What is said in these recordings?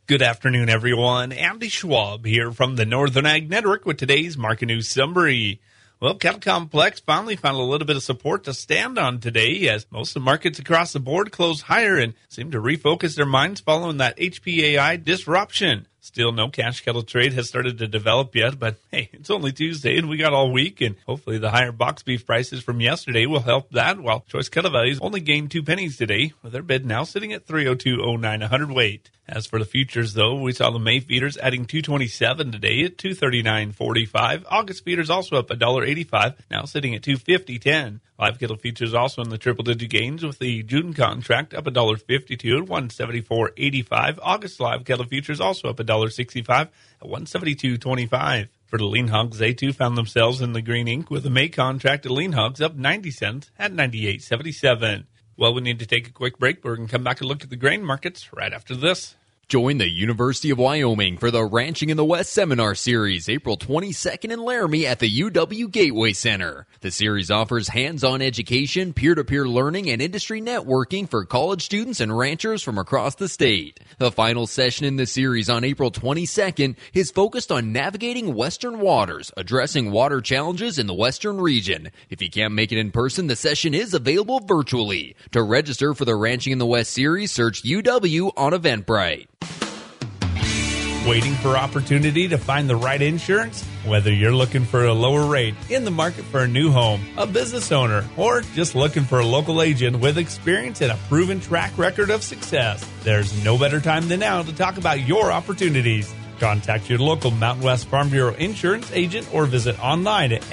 Good afternoon, everyone. Andy Schwab here from the Northern Ag Network with today's market news summary. Well, Cattle Complex finally found a little bit of support to stand on today as most of the markets across the board closed higher and seem to refocus their minds following that HPAI disruption. Still, no cash cattle trade has started to develop yet, but hey, it's only Tuesday and we got all week, and hopefully the higher box beef prices from yesterday will help that, while choice cattle values only gained 2 pennies today, with their bid now sitting at $302.09 a hundredweight. As for the futures, though, we saw the May feeders adding $2.27 today at $239.45. August feeders also up $1.85, now sitting at $250.10. Live cattle futures also in the triple-digit gains, with the June contract up $1.52 at $174.85. August live cattle futures also up $1.65 at $172.25. For the lean hogs, they too found themselves in the green ink, with the May contract at lean hogs up 90 cents at $98.77. Well, we need to take a quick break. We're going to come back and look at the grain markets right after this. Join the University of Wyoming for the Ranching in the West Seminar Series, April 22nd in Laramie at the UW Gateway Center. The series offers hands-on education, peer-to-peer learning, and industry networking for college students and ranchers from across the state. The final session in the series on April 22nd is focused on navigating Western waters, addressing water challenges in the Western region. If you can't make it in person, the session is available virtually. To register for the Ranching in the West series, search UW on Eventbrite. Waiting for opportunity to find the right insurance? Whether you're looking for a lower rate, in the market for a new home, a business owner, or just looking for a local agent with experience and a proven track record of success, there's no better time than now to talk about your opportunities. Contact your local Mountain West Farm Bureau insurance agent or visit online at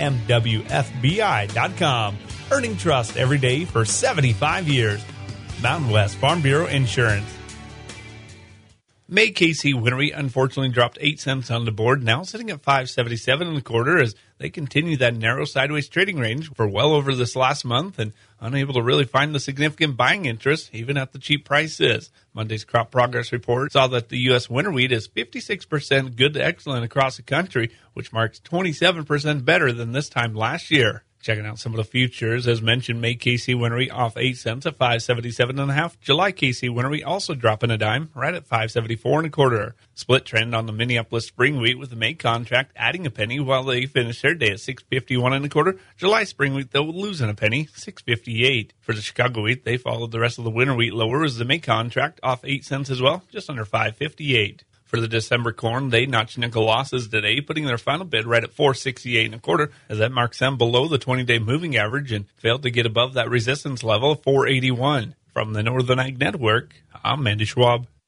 mwfbi.com. Earning trust every day for 75 years. Mountain West Farm Bureau Insurance. May KC Winery unfortunately dropped 8 cents on the board, now sitting at $5.77 1/4 as they continue that narrow sideways trading range for well over this last month and unable to really find the significant buying interest even at the cheap prices. Monday's crop progress report saw that the U.S. winter wheat is 56% good to excellent across the country, which marks 27% better than this time last year. Checking out some of the futures, as mentioned, May KC Winery off 8 cents at $5.77.5. July KC Winery also dropping a dime, right at $5.74 1/4. Split trend on the Minneapolis spring wheat, with the May contract adding a penny while they finish their day at $6.51 1/4. July spring wheat, though, losing a penny, $6.58. For the Chicago wheat, they followed the rest of the winter wheat lower, as the May contract off 8 cents as well, just under $5.58. For the December corn, they notched nickel losses today, putting their final bid right at $4.68 1/4, as that marks them below the 20-day moving average and failed to get above that resistance level of $4.81. From the Northern Ag Network, I'm Andy Schwab.